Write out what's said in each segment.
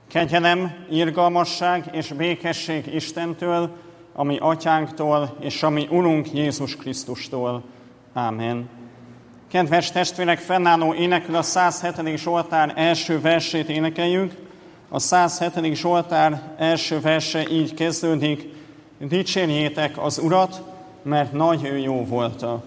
Kegyelem, irgalmasság és békesség Istentől, a mi atyánktól és a mi Urunk Jézus Krisztustól. Ámen. Kedves testvérek, fennálló énekül a 107. Zsoltár első versét énekeljük. A 107. Zsoltár első verse így kezdődik: dicsérjétek az Urat, mert nagy ő jó volta.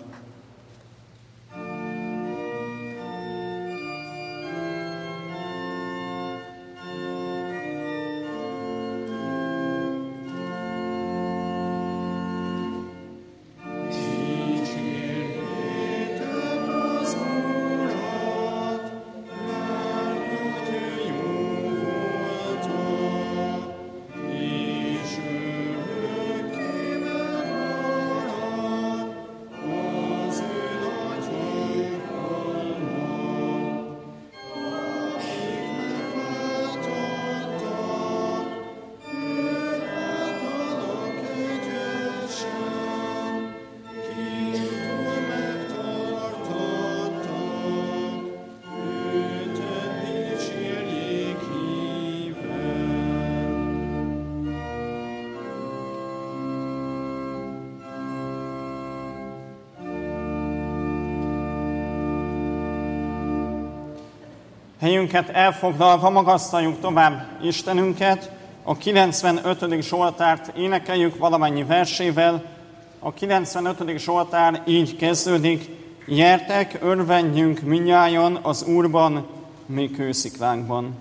Helyünket elfoglalva magasztaljuk tovább Istenünket, a 95. Zsoltárt énekeljük valamennyi versével. A 95. Zsoltár így kezdődik: gyertek, örvendjünk mindnyájan az Úrban, mi kősziklánkban.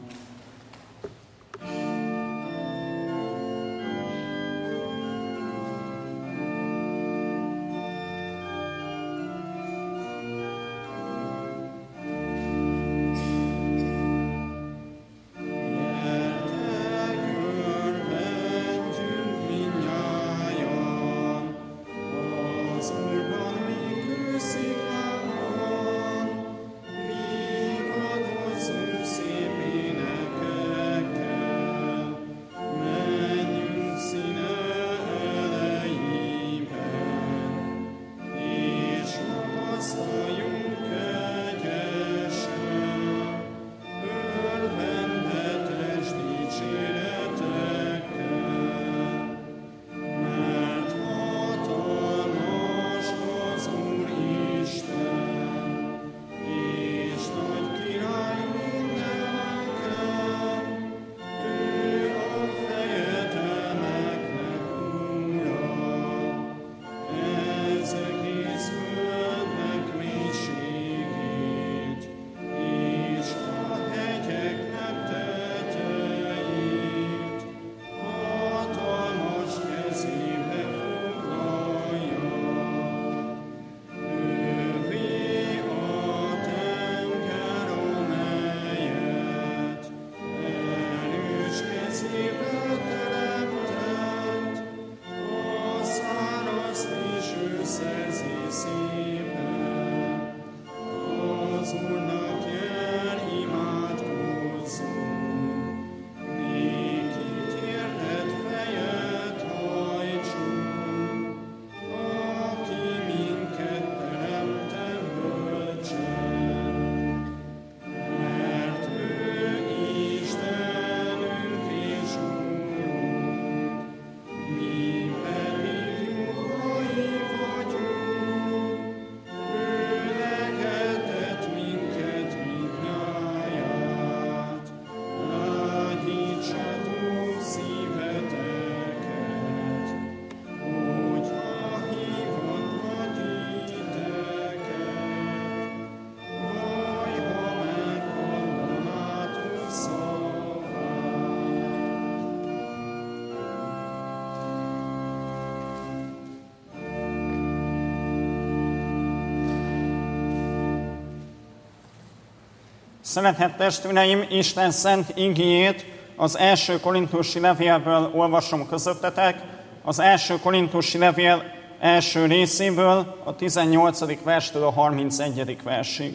Szeretett testvéreim, Isten szent igéjét az első korintusi levélből olvasom közöttetek, az első korintusi levél első részéből, a 18. verstől a 31. versig.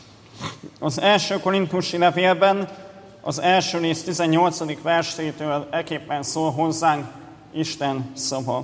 Az első korintusi levélben az első rész 18. versétől eképpen szól hozzánk Isten szava.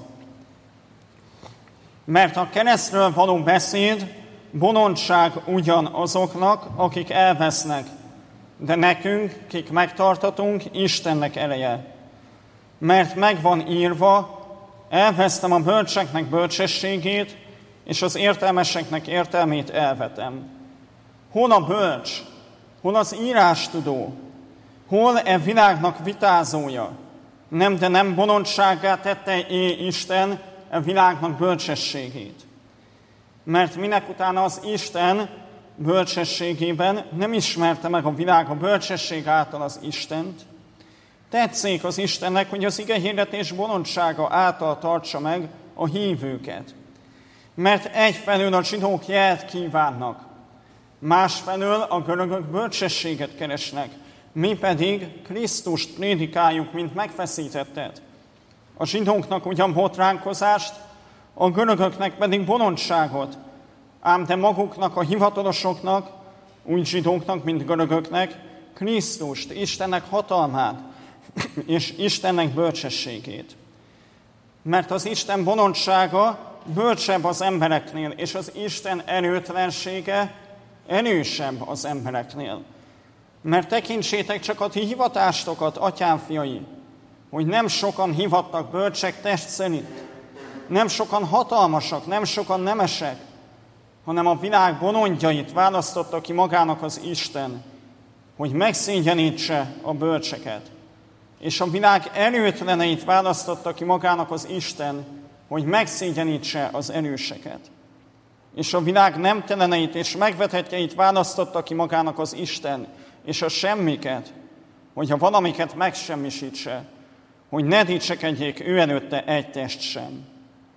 Mert a keresztről való beszéd bolondság ugyan azoknak, akik elvesznek, de nekünk, kik megtartatunk, Istennek ereje. Mert meg van írva, elvesztem a bölcseknek bölcsességét, és az értelmeseknek értelmét elvetem. Hol a bölcs? Hol az írástudó? Hol e világnak vitázója? De nem bolondsággá tette Isten e világnak bölcsességét. Mert minek utána az Isten bölcsességében nem ismerte meg a világ a bölcsesség által az Istent. Tetszik az Istennek, hogy az igehirdetés bolondsága által tartsa meg a hívőket. Mert egyfelől a zsidók jelt kívánnak, másfelől a görögök bölcsességet keresnek, mi pedig Krisztust prédikáljuk, mint megfeszítettet. A zsidóknak ugyan botránkozást, a görögöknek pedig bolondságot, ám de maguknak, a hivatalosoknak, úgy zsidóknak, mint görögöknek, Krisztust, Istennek hatalmát és Istennek bölcsességét. Mert az Isten bolondsága bölcsebb az embereknél, és az Isten erőtlensége erősebb az embereknél. Mert tekintsétek csak a ti hivatástokat, atyám fiai, hogy nem sokan hivattak bölcsek test szerint, nem sokan hatalmasak, nem sokan nemesek, hanem a világ bolondjait választotta ki magának az Isten, hogy megszégyenítse a bölcseket. És a világ erőtleneit választotta ki magának az Isten, hogy megszégyenítse az erőseket. És a világ nemteleneit és megvetettjeit választotta ki magának az Isten, és a semmiket, hogy a valamiket megsemmisítse, hogy ne dicsekedjék ő előtte egy test sem.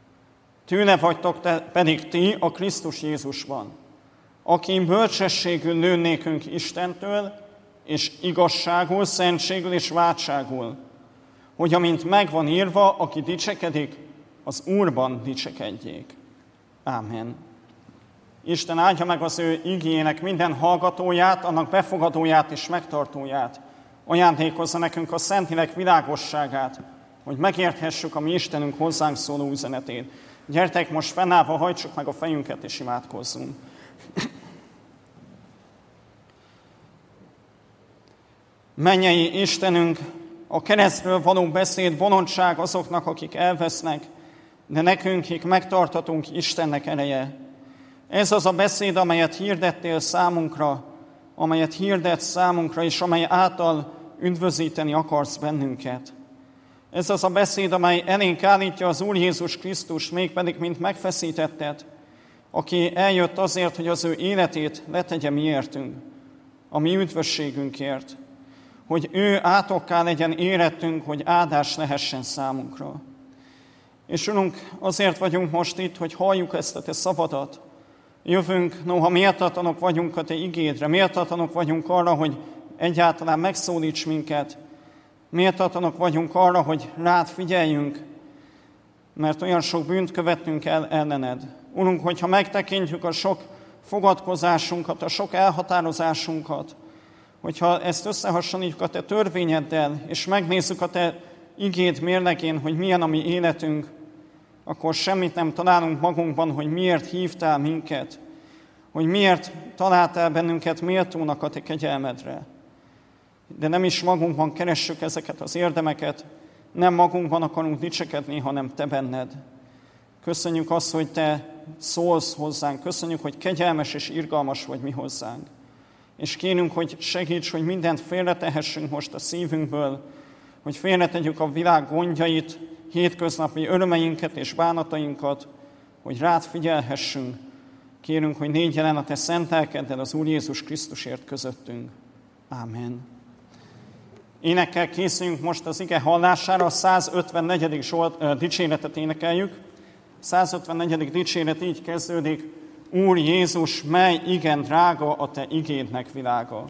Tőle vagytok pedig ti a Krisztus Jézusban, aki bölcsességül nő nékünk Istentől, és igazságul, szentségül és váltságul, hogy amint megvan írva, aki dicsekedik, az Úrban dicsekedjék. Ámen. Isten áldja meg az ő igéjének minden hallgatóját, annak befogadóját és megtartóját. Ajándékozza nekünk a Szentlélek világosságát, hogy megérthessük a mi Istenünk hozzánk szóló üzenetét. Gyertek most fennállva, hajtsuk meg a fejünket és imádkozzunk. Mennyei Istenünk, a keresztről való beszéd bolondság azoknak, akik elvesznek, de nekünk, akik megtartatunk, Istennek ereje. Ez az a beszéd, amelyet hirdettél számunkra, amelyet hirdetsz számunkra, és amely által üdvözíteni akarsz bennünket. Ez az a beszéd, amely elénk állítja az Úr Jézus Krisztust, mégpedig mint megfeszítettet, aki eljött azért, hogy az ő életét letegye miértünk, a mi üdvösségünkért, hogy ő átokká legyen érettünk, hogy áldás lehessen számunkra. És Urunk, azért vagyunk most itt, hogy halljuk ezt a te szavadat. Jövünk, noha méltatlanok vagyunk a te igédre, méltatlanok vagyunk arra, hogy egyáltalán megszólíts minket, méltatlanok vagyunk arra, hogy rád figyeljünk, mert olyan sok bűnt követtünk el ellened. Urunk, hogyha megtekintjük a sok fogadkozásunkat, a sok elhatározásunkat, hogyha ezt összehasonlítjuk a te törvényeddel, és megnézzük a te igéd mérlegén, hogy milyen a mi életünk, akkor semmit nem találunk magunkban, hogy miért hívtál minket, hogy miért találtál bennünket méltónak a te kegyelmedre. De nem is magunkban keressük ezeket az érdemeket, nem magunkban akarunk dicsekedni, hanem te benned. Köszönjük azt, hogy te szólsz hozzánk, köszönjük, hogy kegyelmes és irgalmas vagy mi hozzánk. És kérünk, hogy segíts, hogy mindent félretehessünk most a szívünkből, hogy félretegyük a világ gondjait, hétköznapi örömeinket és bánatainkat, hogy rád figyelhessünk. Kérünk, hogy légy jelen a te szent lelkeddel az Úr Jézus Krisztusért közöttünk. Ámen. Énekkel készüljünk most az ige hallására, a 154. dicséretet énekeljük. 154. dicséret így kezdődik: Úr Jézus, mely igen drága a te igédnek világa.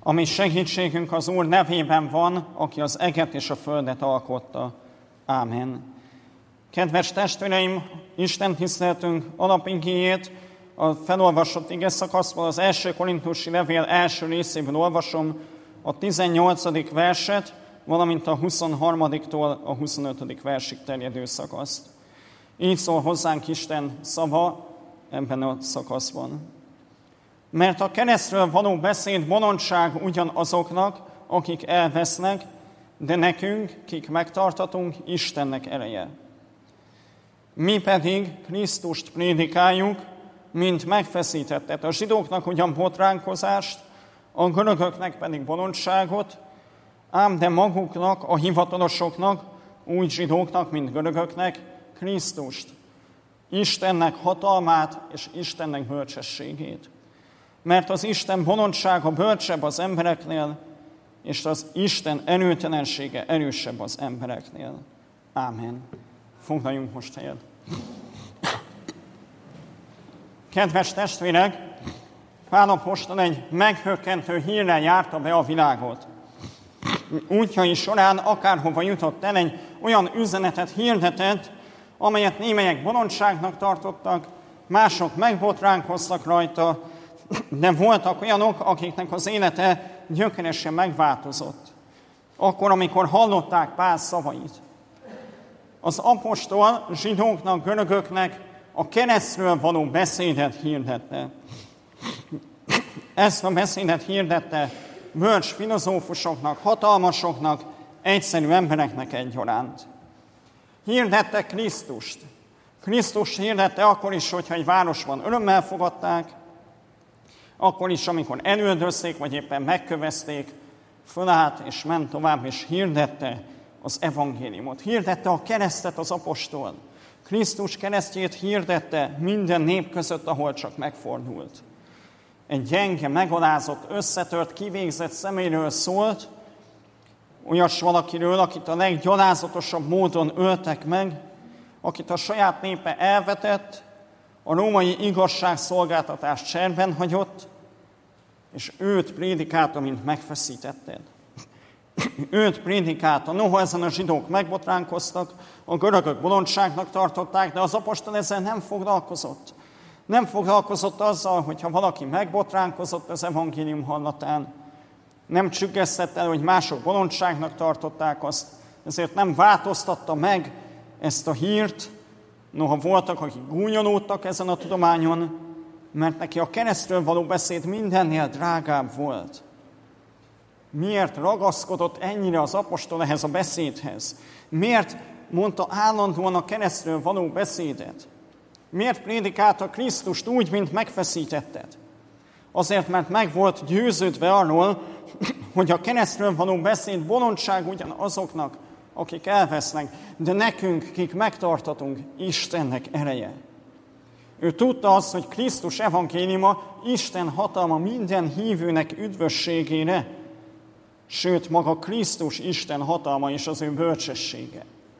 ami segítségünk az Úr nevében van, aki az eget és a földet alkotta. Ámen. Kedves testvéreim, Isten tiszteltünk alapigéjét a felolvasott igeszakaszból, az 1. Korintusi levél első részéből olvasom a 18. verset, valamint a 23-tól a 25. versig terjedő szakaszt. Így szól hozzánk Isten szava ebben a szakaszban. Mert a keresztről való beszéd bolondság ugyanazoknak, akik elvesznek, de nekünk, kik megtartatunk, Istennek ereje. Mi pedig Krisztust prédikáljuk, mint megfeszítettet. A zsidóknak ugyan botránkozást, a görögöknek pedig bolondságot, ám de maguknak, a hivatalosoknak, úgy zsidóknak, mint görögöknek, Krisztust, Istennek hatalmát és Istennek bölcsességét. Mert az Isten bolondsága bölcsebb az embereknél, és az Isten erőtelensége erősebb az embereknél. Ámen. Foglaljunk most helyet. Kedves testvérek, Pál apostol egy meghökkentő hírrel járta be a világot. Útjai során akárhova jutott el, egy olyan üzenetet hirdetett, amelyet némelyek bolondságnak tartottak, mások megbotránkoztak rajta, de voltak olyanok, akiknek az élete gyökeresen megváltozott. Akkor, amikor hallották Pál szavait. Az apostol zsidóknak, görögöknek a keresztről való beszédet hirdette. Ezt a beszédet hirdette bölcs filozófusoknak, hatalmasoknak, egyszerű embereknek egyaránt. Hirdette Krisztust. Krisztus hirdette akkor is, hogyha egy városban örömmel fogadták, akkor is, amikor elüldözték, vagy éppen megkövezték, fölállt és ment tovább, és hirdette az evangéliumot. Hirdette a keresztet az apostol. Krisztus keresztjét hirdette minden nép között, ahol csak megfordult. Egy gyenge, megalázott, összetört, kivégzett személyről szólt, olyas valakiről, akit a leggyalázatosabb módon öltek meg, akit a saját népe elvetett, a római igazságszolgáltatás cserben hagyott, és őt prédikálta, mint megfeszítetted. Őt prédikálta. Noha ezen a zsidók megbotránkoztak, a görögök bolondságnak tartották, de az apostol ezzel nem foglalkozott. Nem foglalkozott azzal, hogyha valaki megbotránkozott az evangélium hallatán. Nem csüggesztette el, hogy mások bolondságnak tartották azt, ezért nem változtatta meg ezt a hírt, noha voltak, akik gúnyolódtak ezen a tudományon, mert neki a keresztről való beszéd mindennél drágább volt. Miért ragaszkodott ennyire az apostol ehhez a beszédhez? Miért mondta állandóan a keresztről való beszédet? Miért prédikálta Krisztust úgy, mint megfeszítetted? Azért, mert meg volt győződve arról, hogy a keresztről való beszéd bolondság ugyan azoknak, akik elvesznek, de nekünk, kik megtartatunk, Istennek ereje. Ő tudta azt, hogy Krisztus evangéliuma Isten hatalma minden hívőnek üdvösségére, sőt, maga Krisztus Isten hatalma és az ő bölcsessége.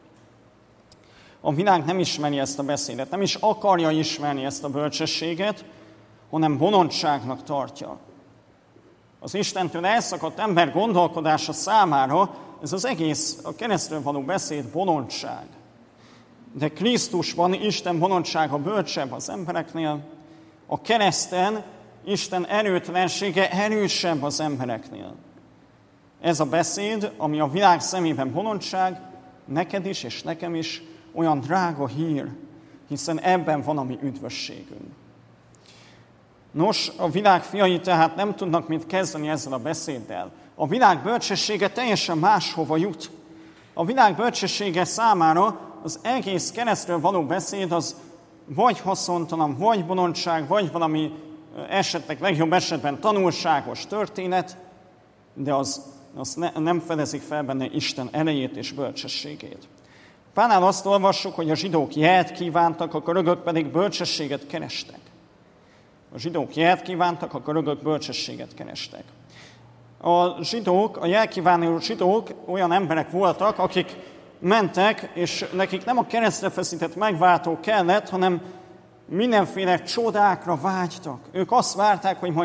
A világ nem ismeri ezt a beszédet, nem is akarja ismerni ezt a bölcsességet, hanem bolondságnak tartja. Az Istentől elszakadt ember gondolkodása számára ez az egész, a keresztről való beszéd bolondság. De Krisztusban Isten bolondsága bölcsebb az embereknél, a kereszten Isten erőtlensége erősebb az embereknél. Ez a beszéd, ami a világ szemében bolondság, neked is és nekem is olyan drága hír, hiszen ebben van a mi üdvösségünk. Nos, a világ fiai tehát nem tudnak mit kezdeni ezzel a beszéddel. A világ bölcsessége teljesen máshova jut. A világ bölcsessége számára az egész keresztről való beszéd az vagy haszontalan, vagy bolondság, vagy valami esetleg legjobb esetben tanulságos történet, de az nem fedezik fel benne Isten erejét és bölcsességét. Pálnál azt olvassuk, hogy a zsidók jelt kívántak, a görögök pedig bölcsességet kerestek. A zsidók jelt kívántak, a görögök bölcsességet kerestek. A zsidók, a jelkívánó zsidók olyan emberek voltak, akik mentek, és nekik nem a keresztre feszített megváltó kellett, hanem mindenféle csodákra vágytak. Ők azt várták, hogy majd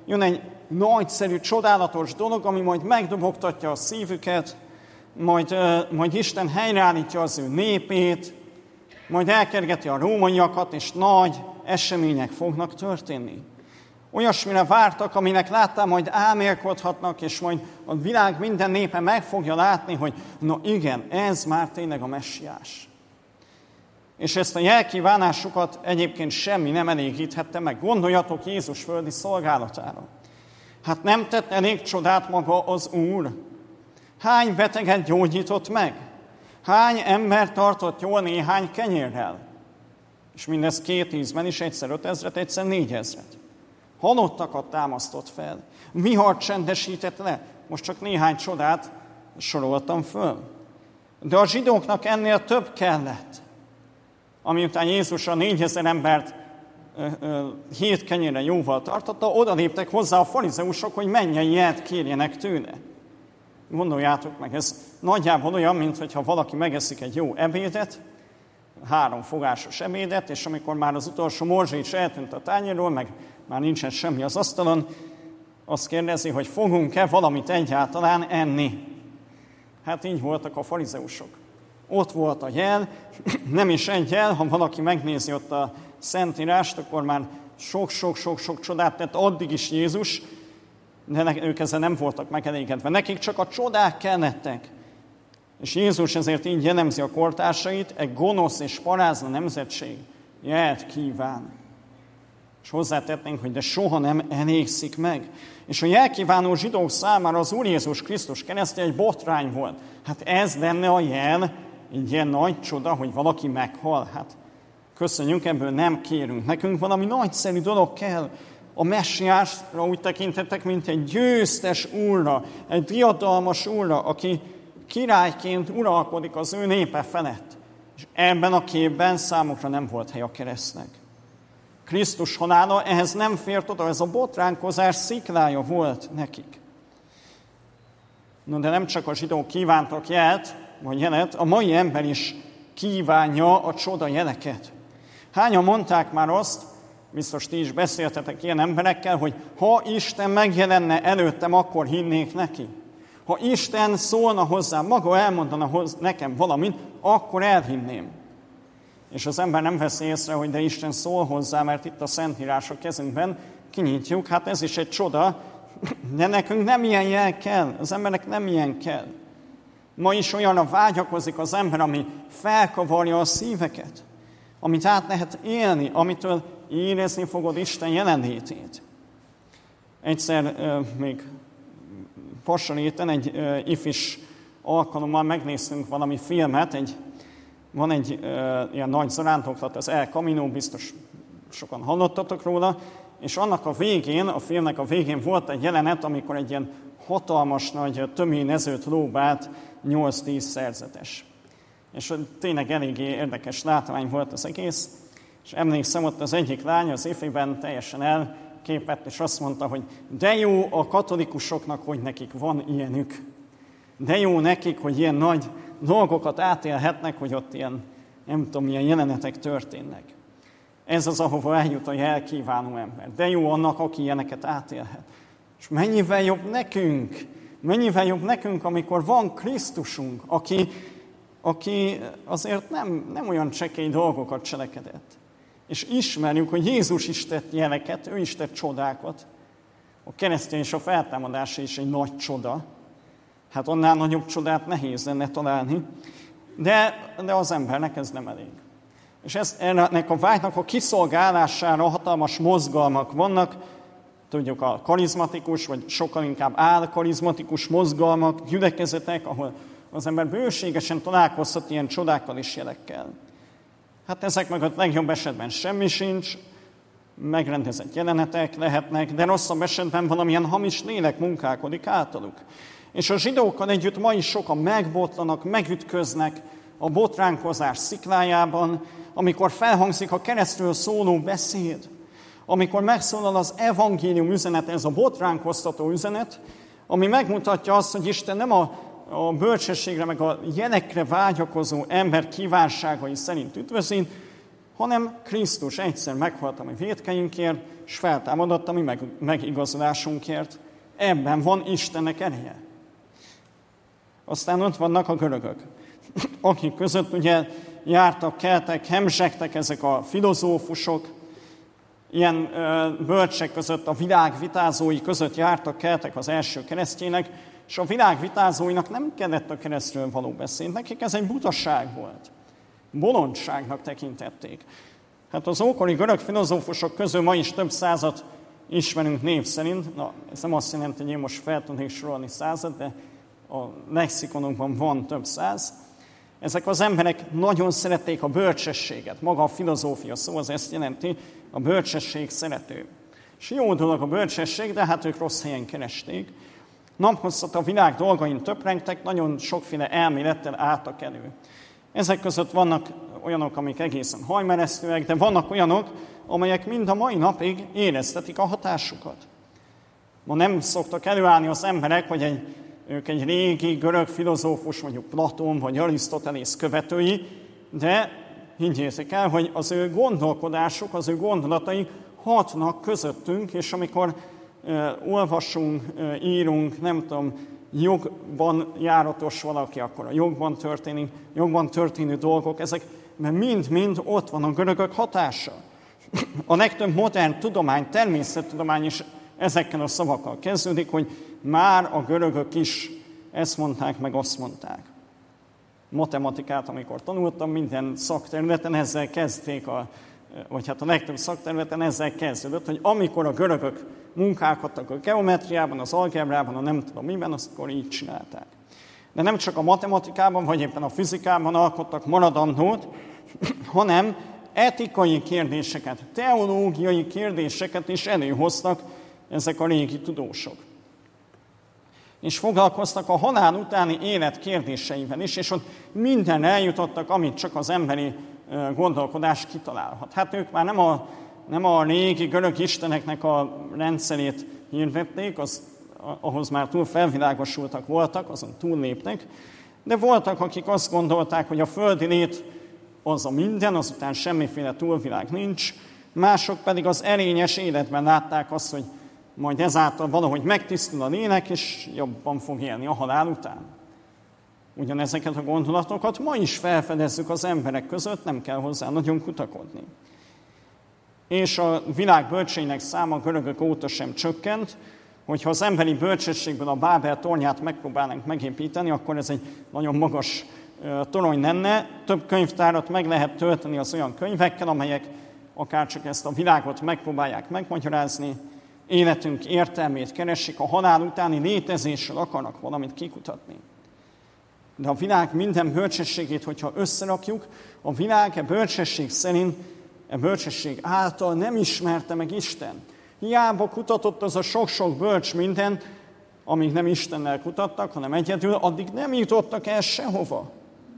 jön egy nagyszerű, csodálatos dolog, ami majd megdobogtatja a szívüket, majd Isten helyreállítja az ő népét, majd elkergeti a rómaiakat, és nagy események fognak történni. Olyasmire vártak, aminek láttál, majd álmélkodhatnak, és majd a világ minden népe meg fogja látni, hogy na igen, ez már tényleg a messiás. És ezt a jelkívánásukat egyébként semmi nem elégíthette meg. Gondoljatok Jézus földi szolgálatára. Hát nem tett elég csodát maga az Úr? Hány beteget gyógyított meg? Hány ember tartott jól néhány kenyérrel? És mindez 2 ízben is, egyszer 5000-et, egyszer 4000-et. Halottakat támasztott fel. Vihart csendesített le. Most csak néhány csodát soroltam föl. De a zsidóknak ennél több kellett. Amiután Jézus a 4000 embert 7 kenyérre jóval tartotta, oda léptek hozzá a farizeusok, hogy mennyei jelt kérjenek tőle. Gondoljátok meg, ez nagyjából olyan, mintha valaki megeszik egy jó ebédet, 3 fogásos ebédet, és amikor már az utolsó morzsa is eltűnt a tányérról, meg már nincsen semmi az asztalon, azt kérdezi, hogy fogunk-e valamit egyáltalán enni. Hát így voltak a farizeusok. Ott volt a jel, nem is egy jel, ha valaki megnézi ott a Szentírást, akkor már sok csodát tett addig is Jézus, de ők ezzel nem voltak megelégedve. Nekik csak a csodák kellettek. És Jézus ezért így jellemzi a kortársait, egy gonosz és parázna nemzetség jelt kíván. És hozzátetnénk, hogy de soha nem elégszik meg. És a jelkívánó zsidók számára az Úr Jézus Krisztus keresztje egy botrány volt. Hát ez lenne a jel, egy ilyen nagy csoda, hogy valaki meghal. Hát köszönjük, ebből nem kérünk. Nekünk valami nagyszerű dolog kell. A messiásra úgy tekintettek, mint egy győztes úrra, egy diadalmas úrra, aki királyként uralkodik az ő népe felett. És ebben a képben számukra nem volt hely a keresztnek. Krisztus halála ehhez nem fért oda, ez a botránkozás sziklája volt nekik. No, de nem csak a zsidók kívántak jelt, vagy jelet, a mai ember is kívánja a csoda jeleket. Hányan mondták már azt, biztos ti is beszéltetek ilyen emberekkel, hogy ha Isten megjelenne előttem, akkor hinnék neki. Ha Isten szólna hozzám, maga elmondana nekem valamit, akkor elhinném. És az ember nem veszi észre, hogy de Isten szól hozzá, mert itt a Szentírás a kezünkben, kinyitjuk, hát ez is egy csoda, de nekünk nem ilyen jel kell, az embernek nem ilyen kell. Ma is olyanra vágyakozik az ember, ami felkavarja a szíveket, amit át lehet élni, amitől érezni fogod Isten jelenlétét. Egyszer még Passaléten egy ifis alkalommal megnéztünk valami filmet, van egy ilyen nagy zarándoklat, az El Camino, biztos sokan hallottatok róla, és annak a végén, a filmnek a végén volt egy jelenet, amikor egy ilyen hatalmas nagy töményezőt lóbált 8-10 szerzetes. És tényleg eléggé érdekes látvány volt az egész, és emlékszem, ott az egyik lány az ifiben teljesen elképett, és azt mondta, hogy de jó a katolikusoknak, hogy nekik van ilyenük. De jó nekik, hogy ilyen nagy dolgokat átélhetnek, hogy ott ilyen, nem tudom, milyen jelenetek történnek. Ez az, ahova eljut a jelkívánó ember. De jó annak, aki ilyeneket átélhet. És mennyivel jobb nekünk, amikor van Krisztusunk, aki azért nem olyan csekély dolgokat cselekedett. És ismerjük, hogy Jézus is tett jeleket, ő is tett csodákat. A keresztény és a feltámadása is egy nagy csoda. Hát annál nagyobb csodát nehéz lenne találni, de az embernek ez nem elég. És ennek a vágynak a kiszolgálására hatalmas mozgalmak vannak, tudjuk a karizmatikus, vagy sokkal inkább álkarizmatikus mozgalmak, gyülekezetek, ahol az ember bőségesen találkozhat ilyen csodákkal és jelekkel. Hát ezek mögött legjobb esetben semmi sincs, megrendezett jelenetek lehetnek, de rosszabb esetben valamilyen hamis lélek munkálkodik általuk. És a zsidókkal együtt ma is sokan megbotlanak, megütköznek a botránkozás sziklájában, amikor felhangzik a keresztről szóló beszéd, amikor megszólal az evangélium üzenet, ez a botránkoztató üzenet, ami megmutatja azt, hogy Isten nem a bölcsességre, meg a jelekre vágyakozó ember kívánságai szerint üdvözít, hanem Krisztus egyszer meghalt a mi vétkeinkért, és feltámadott a mi megigazulásunkért. Ebben van Istennek ereje. Aztán ott vannak a görögök, akik között ugye jártak, keltek, hemzsegtek ezek a filozófusok, ilyen bölcsek között, a világ vitázói között jártak, keltek az első keresztjének, és a világ vitázóinak nem kellett a keresztről való beszéd, nekik ez egy butaság volt. Bolondságnak tekintették. Hát az ókori görög filozófusok közül ma is több százat ismerünk név szerint. Na, ez nem azt jelenti, hogy én most fel tudnék sorolni 100-at, de a lexikonunkban van több száz. Ezek az emberek nagyon szerették a bölcsességet. Maga a filozófia szó az ezt jelenti, a bölcsesség szerető. És jó dolog a bölcsesség, de hát ők rossz helyen keresték. Naphosszat a világ dolgain töprengtek, nagyon sokféle elmélettel álltak elő. Ezek között vannak olyanok, amik egészen hajmeresztőek, de vannak olyanok, amelyek mind a mai napig éreztetik a hatásukat. Ma nem szoktak előállni az emberek, hogy ők egy régi görög filozófus, mondjuk Platón vagy Arisztotelész követői, de higgyétek el, hogy az ő gondolkodásuk, az ő gondolatai hatnak közöttünk, és amikor olvasunk, írunk, nem tudom, jogban járatos valaki, akkor a jogban történő dolgok, ezek mind-mind ott van a görögök hatása. A legtöbb modern tudomány, természettudomány is ezekkel a szavakkal kezdődik, hogy már a görögök is ezt mondták, meg azt mondták. Matematikát, amikor tanultam, minden szakterületen ezzel kezdték, vagy hát a legtöbb szakterületen ezzel kezdődött, hogy amikor a görögök munkálkodtak a geometriában, az algebrában, a nem tudom miben, azt akkor így csinálták. De nem csak a matematikában, vagy éppen a fizikában alkottak maradandót, hanem etikai kérdéseket, teológiai kérdéseket is előhoztak ezek a régi tudósok. És foglalkoztak a halál utáni élet kérdéseivel is, és ott minden eljutottak, amit csak az emberi gondolkodás kitalálhat. Hát ők már nem a régi görög isteneknek a rendszerét hirdették, ahhoz már túl felvilágosultak voltak, azon túlléptek, de voltak, akik azt gondolták, hogy a földi lét az a minden, azután semmiféle túlvilág nincs, mások pedig az erényes életben látták azt, hogy majd ezáltal valahogy megtisztul a lélek, és jobban fog élni a halál után. Ugyanezeket a gondolatokat ma is felfedezzük az emberek között, nem kell hozzá nagyon kutakodni. És a világ bölcseinek száma a görögök óta sem csökkent, hogyha az emberi bölcsességből a Bábel tornyát megpróbálnánk megépíteni, akkor ez egy nagyon magas torony lenne. Több könyvtárat meg lehet tölteni az olyan könyvekkel, amelyek akár csak ezt a világot megpróbálják megmagyarázni, életünk értelmét keresik, a halál utáni létezésről akarnak valamit kikutatni. De a világ minden bölcsességét, hogyha összerakjuk, a világ e bölcsesség szerint, e bölcsesség által nem ismerte meg Isten. Hiába kutatott az a sok-sok bölcs minden, amíg nem Istennel kutattak, hanem egyedül, addig nem jutottak el sehova.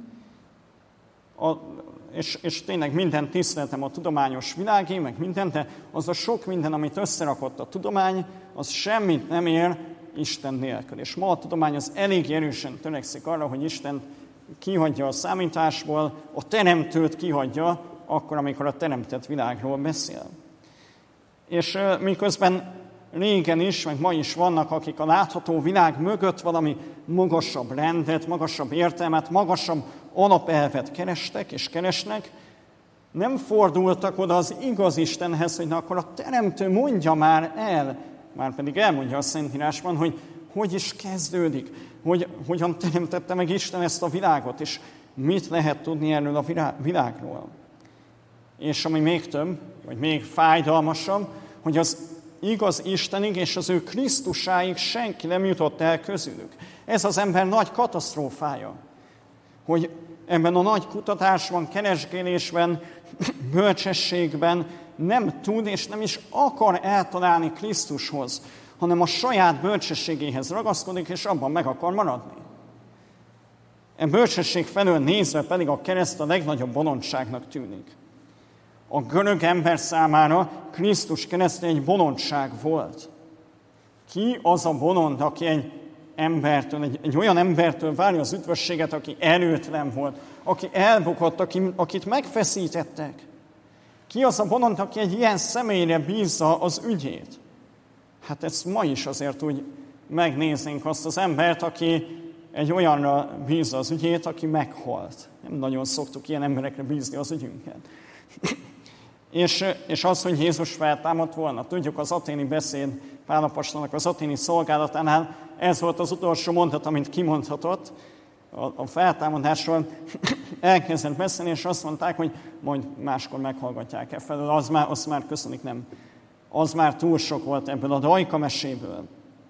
És tényleg minden tiszteletem a tudományos világé, meg minden, de az a sok minden, amit összerakott a tudomány, az semmit nem ér Isten nélkül. És ma a tudomány az elég erősen törekszik arra, hogy Isten kihagyja a számításból, a teremtőt kihagyja, akkor, amikor a teremtett világról beszél. És miközben régen is, meg ma is vannak, akik a látható világ mögött valami magasabb rendet, magasabb értelmet, magasabb alapelvet kerestek és keresnek, nem fordultak oda az igaz Istenhez, hogy na akkor a teremtő mondja már el, már pedig elmondja a Szentírásban, hogy is kezdődik, hogyan teremtette meg Isten ezt a világot, és mit lehet tudni erről a világról. És ami még több, vagy még fájdalmasabb, hogy az igaz Istenig és az ő Krisztusáig senki nem jutott el közülük. Ez az ember nagy katasztrófája, hogy ebben a nagy kutatásban, keresgélésben, bölcsességben nem tud és nem is akar eltalálni Krisztushoz, hanem a saját bölcsességéhez ragaszkodik, és abban meg akar maradni. E bölcsesség felől nézve pedig a kereszt a legnagyobb bolondságnak tűnik. A görög ember számára Krisztus keresztje egy bolondság volt. Ki az a bolond, aki egy olyan embertől várja az üdvösséget, aki erőtlen volt, aki elbukott, akit megfeszítettek? Ki az a bolond, aki egy ilyen személyre bízza az ügyét? Hát ezt ma is azért úgy megnéznénk azt az embert, aki egy olyanra bízza az ügyét, aki meghalt. Nem nagyon szoktuk ilyen emberekre bízni az ügyünket. És az, hogy Jézus feltámadt volna. Tudjuk, az aténi beszéd, Pál apostolnak az aténi szolgálatánál ez volt az utolsó mondat, amit kimondhatott a feltámadásról. Elkezdett beszélni, és azt mondták, hogy majd máskor meghallgatják felől. Azt már köszönik, nem. Az már túl sok volt ebből a dajka meséből.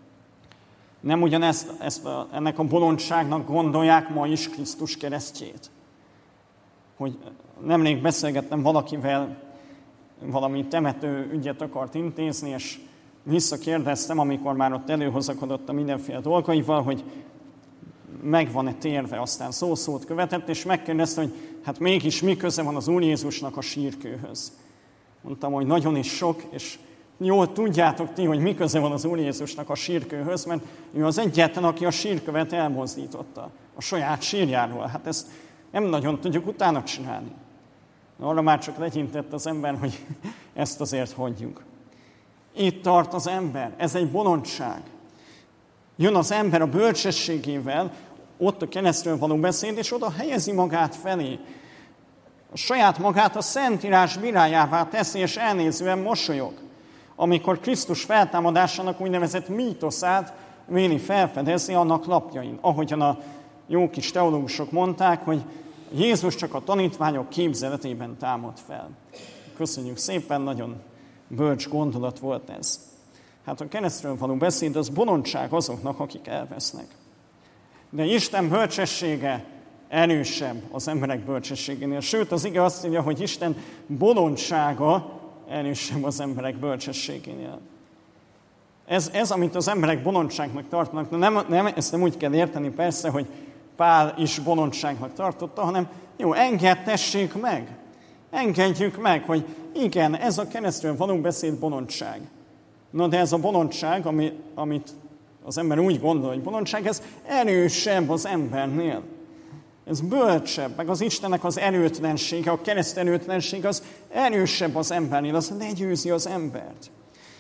Nem ugyanezt ennek a bolondságnak gondolják ma is Krisztus keresztjét. Hogy nemrég beszélgettem valakivel, valami temető ügyet akart intézni, és visszakérdeztem, amikor már ott előhozakodott a mindenféle dolgaival, hogy megvan-e térve, aztán szó-szót követett, és megkérdezte, hogy hát mégis mi köze van az Úr Jézusnak a sírkőhöz. Mondtam, hogy nagyon is sok, és jól tudjátok ti, hogy mi köze van az Úr Jézusnak a sírkőhöz, mert ő az egyetlen, aki a sírkövet elmozdította a saját sírjáról. Hát ezt nem nagyon tudjuk utána csinálni. Arra már csak legyintett az ember, hogy ezt azért hagyjuk. Itt tart az ember, ez egy bolondság. Jön az ember a bölcsességével, ott a keresztről való beszéd, és oda helyezi magát felé. A saját magát a Szentírás bírájává teszi, és elnézően mosolyog. Amikor Krisztus feltámadásának úgynevezett mítoszát véli felfedezni annak lapjain. Ahogyan a jó kis teológusok mondták, hogy Jézus csak a tanítványok képzeletében támad fel. Köszönjük szépen, nagyon bölcs gondolat volt ez. Hát a keresztről való beszéd az bolondság azoknak, akik elvesznek. De Isten bölcsessége erősebb az emberek bölcsességénél. Sőt, az ige azt mondja, hogy Isten bolondsága erősebb az emberek bölcsességénél. Ez amit az emberek bolondságnak tartanak, ezt nem úgy kell érteni persze, hogy Pál is bolondságnak tartotta, hanem jó, engedtessék meg. Engedjük meg, hogy igen, ez a keresztről való beszéd bolondság. Na de ez a bolondság, amit az ember úgy gondol, hogy bolondság, ez erősebb az embernél. Ez bölcsebb, meg az Istennek az erőtlensége, a kereszt erőtlenség az erősebb az embernél, az legyőzi az embert.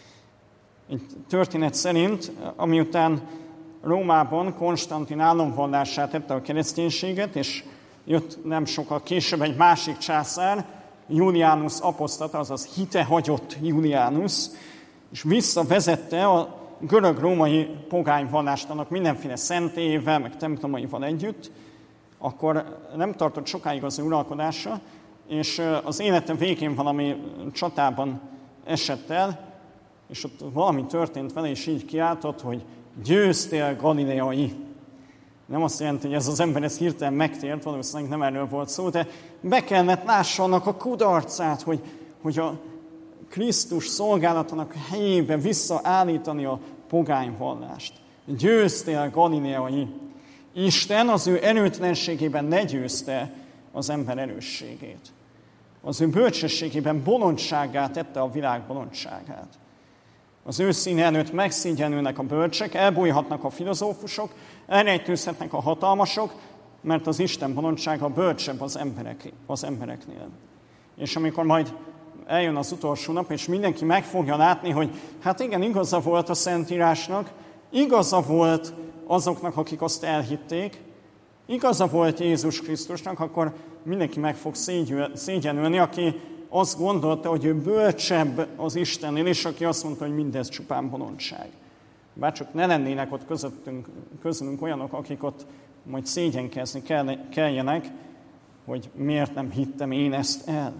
Egy történet szerint, amiután Rómában Konstantin államvallását tette a kereszténységet, és jött nem sokkal később egy másik császár, Julianus apostata, azaz hitehagyott Julianus, és visszavezette a görög-római pogányvallást annak mindenféle szentélyével, meg templomaival együtt, akkor nem tartott sokáig az uralkodása, és az élete végén valami csatában esett el, és ott valami történt vele, és így kiáltott, hogy győztél, galileai. Nem azt jelenti, hogy ez az ember ezt hirtelen megtért, valószínűleg nem erről volt szó, de be kellett lássa annak a kudarcát, hogy a Krisztus szolgálatának helyébe visszaállítani a pogányvallást. Győztél, galileai. Isten az ő erőtlenségében legyőzte az ember erősségét. Az ő bölcsességében bolondsággá tette a világ bolondságát. Az ő színe előtt megszégyenülnek a bölcsek, elbújhatnak a filozófusok, elrejtőzhetnek a hatalmasok, mert az Isten bolondsága bölcsebb az embereknél. És amikor majd eljön az utolsó nap, és mindenki meg fogja látni, hogy hát igen, igaza volt a Szentírásnak, igaza volt azoknak, akik azt elhitték, igaza volt Jézus Krisztusnak, akkor mindenki meg fog szégyenülni, aki azt gondolta, hogy ő bölcsebb az Istennél, és aki azt mondta, hogy mindez csupán bolondság. Bárcsak ne lennének ott közülünk olyanok, akik ott majd szégyenkezni kelljenek, hogy miért nem hittem én ezt el.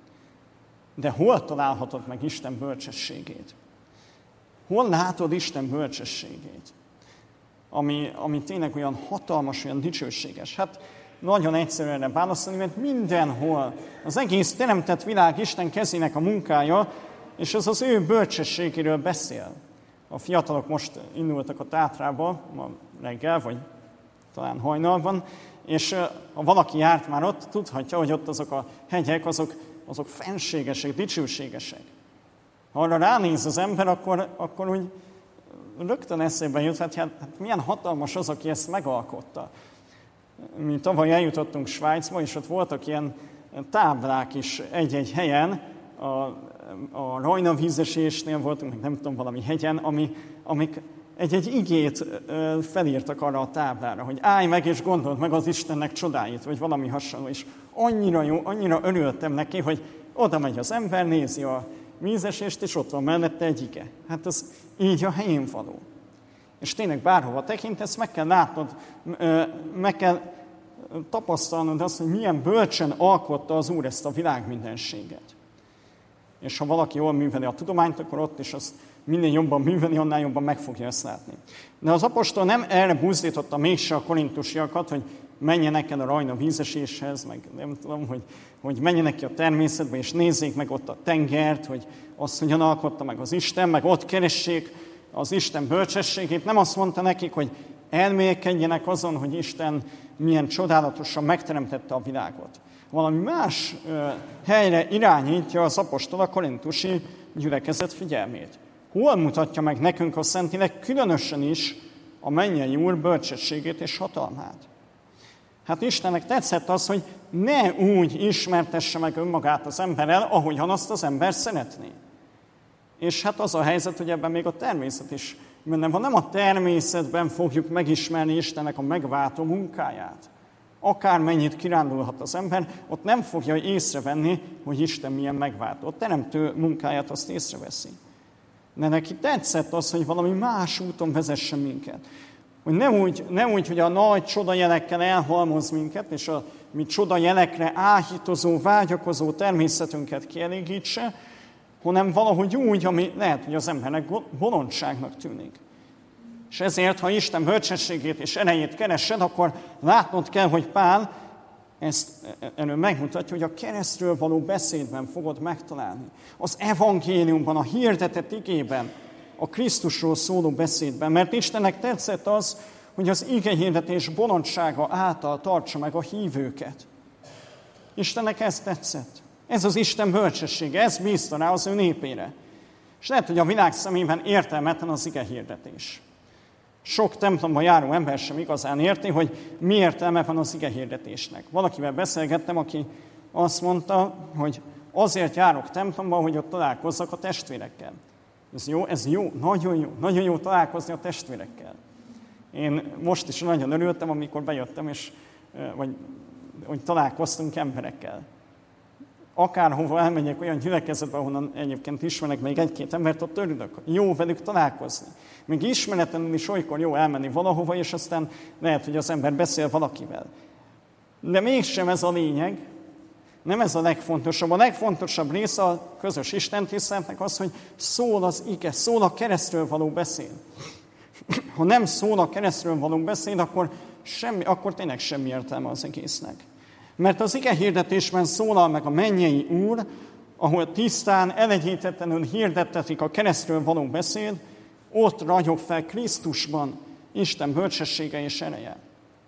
De hol találhatod meg Isten bölcsességét? Hol látod Isten bölcsességét? Ami tényleg olyan hatalmas, olyan dicsőséges. Hát nagyon egyszerű erre válaszolni, mert mindenhol az egész teremtett világ Isten kezének a munkája, és az az ő bölcsességéről beszél. A fiatalok most indultak a Tátrába, ma reggel, vagy talán hajnalban, és ha valaki járt már ott, tudhatja, hogy ott azok a hegyek, azok fenségesek, dicsőségesek. Ha arra ránéz az ember, akkor úgy rögtön eszébe jut, hát milyen hatalmas az, aki ezt megalkotta. Mi tavaly eljutottunk Svájcba, és ott voltak ilyen táblák is egy-egy helyen, a Rajna vízesésnél voltunk, meg nem tudom, valami hegyen, amik egy igét felírtak arra a táblára, hogy állj meg és gondold meg az Istennek csodáit, vagy valami hasonló. És annyira jó, annyira örültem neki, hogy oda megy az ember, nézi a vízesést, és ott van mellette egy ige. Hát ez így a helyén való. És tényleg bárhova tekintesz, meg kell látnod, meg kell tapasztalnod azt, hogy milyen bölcsen alkotta az Úr ezt a világ mindenséget. És ha valaki jól műveli a tudományt, akkor ott is azt minél jobban műveli, annál jobban meg fogja ezt látni. De az apostol nem erre buzdította mégse a korintusiakat, hogy menjenek el a Rajna vízeséshez, meg nem tudom, hogy menjenek ki a természetbe, és nézzék meg ott a tengert, hogy azt hogyan alkotta meg az Isten, meg ott keressék az Isten bölcsességét. Nem azt mondta nekik, hogy elmélkedjenek azon, hogy Isten milyen csodálatosan megteremtette a világot. Valami más helyre irányítja az apostol a korintusi gyülekezet figyelmét. Hol mutatja meg nekünk a Szentlélek különösen is a mennyei Úr bölcsességét és hatalmát? Hát Istennek tetszett az, hogy ne úgy ismertesse meg önmagát az emberrel, ahogyan azt az ember szeretné. És hát az a helyzet, hogy ebben még a természet is benne van. Nem a természetben fogjuk megismerni Istennek a megváltó munkáját. Akármennyit kirándulhat az ember, ott nem fogja észrevenni, hogy Isten milyen megváltó. A teremtő munkáját azt észreveszi. De neki tetszett az, hogy valami más úton vezessen minket. Hogy ne úgy, hogy a nagy csodajelekkel elhalmoz minket, és a mi csodajelekre áhítozó, vágyakozó természetünket kielégítse, hanem valahogy úgy, ami lehet, hogy az embernek bolondságnak tűnik. És ezért, ha Isten bölcsességét és erejét keresed, akkor látnod kell, hogy Pál erről megmutatja, hogy a keresztről való beszédben fogod megtalálni. Az evangéliumban, a hirdetett igében, a Krisztusról szóló beszédben. Mert Istennek tetszett az, hogy az igehirdetés bolondsága által tartsa meg a hívőket. Istennek ez tetszett. Ez az Isten bölcsessége, ez bízta rá az ő népére. És lehet, hogy a világ szemében értelmetlen az igehirdetés. Sok templomba járó ember sem igazán érti, hogy mi értelme van az igehirdetésnek. Valakivel beszélgettem, aki azt mondta, hogy azért járok templomba, hogy ott találkozzak a testvérekkel. Ez jó, nagyon jó találkozni a testvérekkel. Én most is nagyon örültem, amikor bejöttem, és hogy találkoztunk emberekkel. Akárhova elmegyek olyan gyülekezetbe, ahonnan egyébként ismernek még egy-két embert, ott örülök. Jó velük találkozni. Még ismeretlenül is olykor jó elmenni valahova, és aztán lehet, hogy az ember beszél valakivel. De mégsem ez a lényeg, nem ez a legfontosabb. A legfontosabb része a közös istentiszteletnek az, hogy szól az ige, szól a keresztről való beszéd. Ha nem szól a keresztről való beszéd, akkor tényleg semmi értelme az egésznek. Mert az igehirdetésben szólal meg a mennyei Úr, ahol tisztán, elegyítetlenül hirdettetik a keresztről való beszéd, ott ragyog fel Krisztusban Isten bölcsessége és ereje.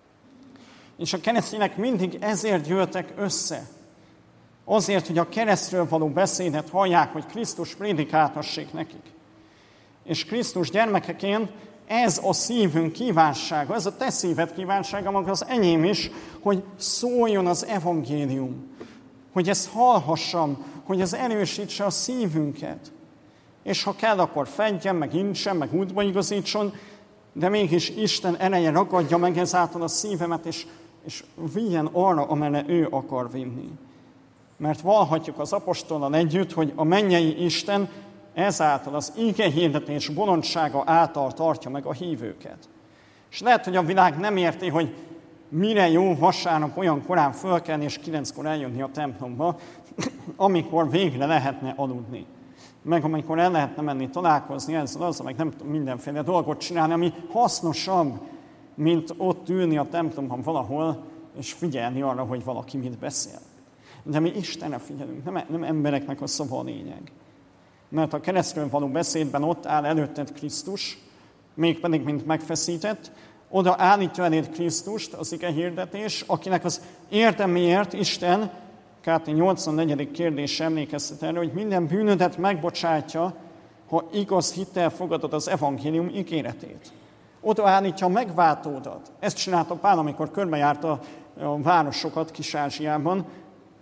És a keresztények mindig ezért gyűltek össze. Azért, hogy a keresztről való beszédet hallják, hogy Krisztus prédikáltassék nekik. És Krisztus gyermekeként ez a szívünk kívánsága, ez a te szíved kívánsága, maga az enyém is, hogy szóljon az evangélium, hogy ezt hallhassam, hogy ez erősítse a szívünket. És ha kell, akkor fedjen, meg incsen, meg útba igazítson, de mégis Isten ereje ragadja meg ezáltal a szívemet, és vigyen arra, amerre ő akar vinni. Mert vallhatjuk az apostollal együtt, hogy a mennyei Isten ezáltal az igehirdetés bolondsága által tartja meg a hívőket. És lehet, hogy a világ nem érti, hogy mire jó vasárnap olyan korán fölkelni és 9-kor eljönni a templomba, amikor végre lehetne aludni. Meg amikor el lehetne menni találkozni ezzel, azzal, meg nem tudom, mindenféle dolgot csinálni, ami hasznosabb, mint ott ülni a templomban valahol, és figyelni arra, hogy valaki mit beszél. De mi Istenre figyelünk, nem embereknek a szava a lényeg. Mert a keresztről való beszédben ott áll előtted Krisztus, mégpedig mint megfeszített, oda állítja eléd Krisztust, az igehirdetés, akinek az érdemért Isten, Káti 84. kérdése emlékeztet erre, hogy minden bűnödet megbocsátja, ha igaz hittel fogadod az evangélium ígéretét. Oda állítja a megváltódat. Ezt csinálta Pál, amikor körbejárta a városokat Kis-Ázsiában,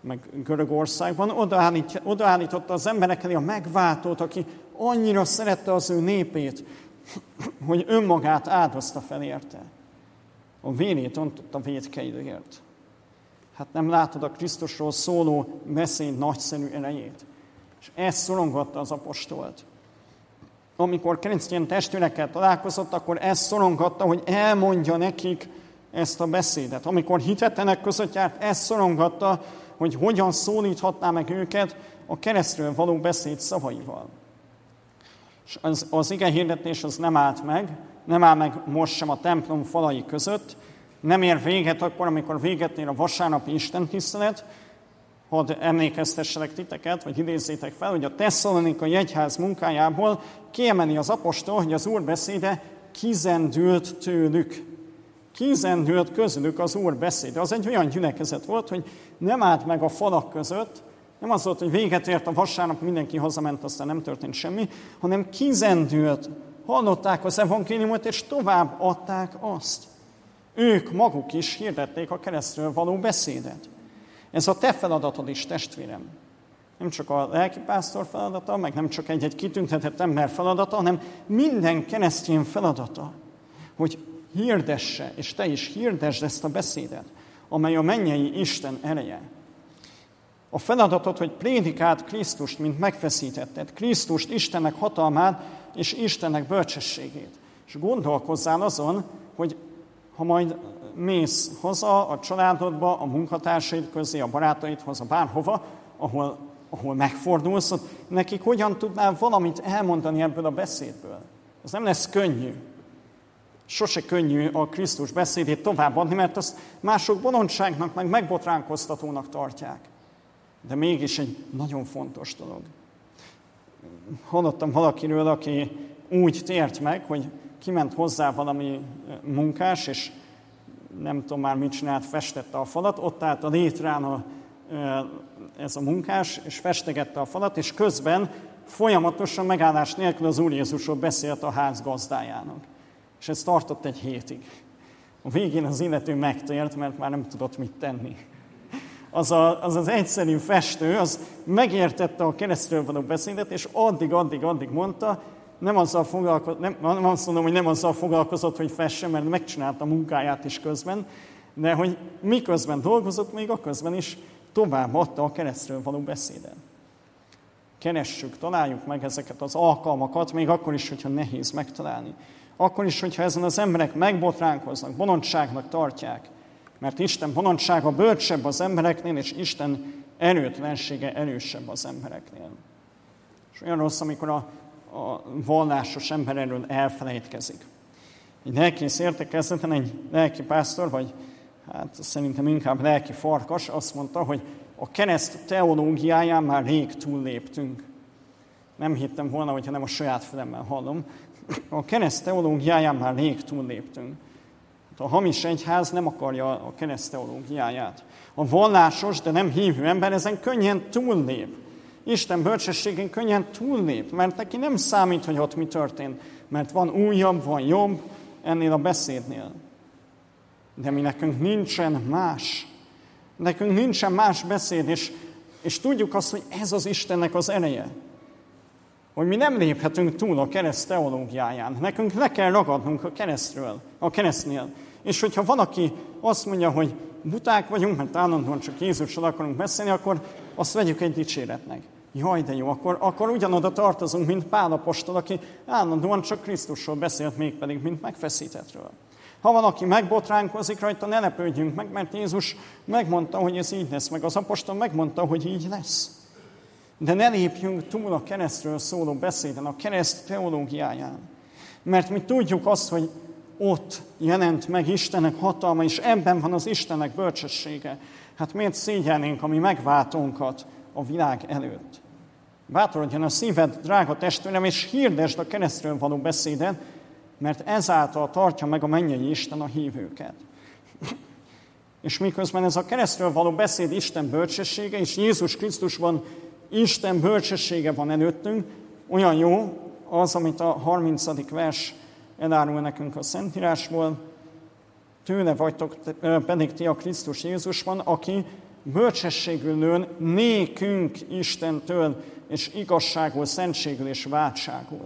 meg Görögországban, odaállította az emberek elé a megváltót, aki annyira szerette az ő népét, hogy önmagát áldozta fel érte. A vérét ontotta vétkeidért. Hát nem látod a Krisztusról szóló beszéd nagyszerű erejét? És ezt szorongatta az apostolt. Amikor keresztény testvérekkel találkozott, akkor ezt szorongatta, hogy elmondja nekik ezt a beszédet. Amikor hitetlenek között járt, ezt szorongatta, hogy hogyan szólíthatná meg őket a keresztről való beszéd szavaival. És az ige hirdetés az nem áll meg most sem a templom falai között, nem ér véget akkor, amikor véget ér a vasárnapi istentisztelet. Hadd emlékeztesselek titeket, vagy idézzétek fel, hogy a Tesszalonikai egyház munkájából kiemeli az apostol, hogy az Úr beszéde kizendült tőlük. Kizendült közülük az Úr beszéde. Az egy olyan gyülekezet volt, hogy nem állt meg a falak között, nem az volt, hogy véget ért a vasárnap, mindenki hazament, aztán nem történt semmi, hanem kizendült. Hallották az evangéliumot, és tovább adták azt. Ők maguk is hirdették a keresztről való beszédet. Ez a te feladatod is, testvérem. Nem csak a lelkipásztor feladata, meg nem csak egy kitüntetett ember feladata, hanem minden keresztény feladata, hogy hirdesse, és te is hirdesd ezt a beszédet, amely a mennyei Isten ereje. A feladatod, hogy prédikáld Krisztust, mint megfeszítetted, Krisztust, Istennek hatalmát és Istennek bölcsességét. És gondolkozzál azon, hogy ha majd mész haza a családodba, a munkatársaid közé, a barátaidhoz, a bárhova, ahol megfordulsz, nekik hogyan tudnál valamit elmondani ebből a beszédből. Ez nem lesz könnyű. Sose könnyű a Krisztus beszédét továbbadni, mert azt mások bolondságnak, meg megbotránkoztatónak tartják. De mégis egy nagyon fontos dolog. Hallottam valakiről, aki úgy tért meg, hogy kiment hozzá valami munkás, és nem tudom már mit csinált, festette a falat, ott állt a létrán ez a munkás, és festegette a falat, és közben folyamatosan megállás nélkül az Úr Jézusról beszélt a ház gazdájának. És ez tartott egy hétig. A végén az illető megtért, mert már nem tudott mit tenni. Az egyszerű festő, az megértette a keresztről való beszédet, és addig mondta, nem azt mondom, hogy nem azzal foglalkozott, hogy fessen, mert megcsinálta a munkáját is közben, de hogy miközben dolgozott, még aközben is tovább adta a keresztről való beszédet. Keressük, találjuk meg ezeket az alkalmakat, még akkor is, hogyha nehéz megtalálni. Akkor is, hogyha ezen az emberek megbotránkoznak, bolondságnak tartják, mert Isten bolondsága bölcsebb az embereknél, és Isten erőtlensége erősebb az embereknél. És olyan rossz, amikor a vallásos ember erről elfelejtkezik. Egy lelkész értekezleten egy lelki pásztor, vagy hát szerintem inkább lelki farkas azt mondta, hogy a kereszt teológiáján már rég túlléptünk. Nem hittem volna, hogyha nem a saját fülemmel hallom. A kereszt teológiáján már rég túlléptünk. A hamis egyház nem akarja a kereszt teológiáját. A vallásos, de nem hívő ember ezen könnyen túllép. Isten bölcsességén könnyen túllép, mert neki nem számít, hogy ott mi történt, mert van újabb, van jobb ennél a beszédnél. De mi nekünk nincsen más. Nekünk nincsen más beszéd, és tudjuk azt, hogy ez az Istennek az ereje. Hogy mi nem léphetünk túl a kereszt teológiáján. Nekünk le kell ragadnunk a keresztnél. És hogyha valaki azt mondja, hogy buták vagyunk, mert állandóan csak Jézusról akarunk beszélni, akkor azt vegyük egy dicséretnek. Jaj, de jó, akkor ugyanoda tartozunk, mint Pál apostol, aki állandóan csak Krisztusról beszélt, mégpedig mint megfeszítettről. Ha valaki megbotránkozik rajta, ne lepődjünk meg, mert Jézus megmondta, hogy ez így lesz, meg az apostol megmondta, hogy így lesz. De ne lépjünk túl a keresztről szóló beszéden, a kereszt teológiáján. Mert mi tudjuk azt, hogy ott jelent meg Istennek hatalma, és ebben van az Istennek bölcsessége. Hát miért szégyelnénk a mi megváltónkat a világ előtt? Bátorodjon a szíved, drága testvérem, és hirdesd a keresztről való beszédet, mert ezáltal tartja meg a mennyei Isten a hívőket. És miközben ez a keresztről való beszéd Isten bölcsessége, és Jézus Krisztusban Isten bölcsessége van előttünk, olyan jó az, amit a 30. vers elárul nekünk a Szentírásból, tőle vagytok pedig ti a Krisztus Jézusban, aki bölcsességül nőn nékünk Istentől, és igazságul, szentségül és váltságul.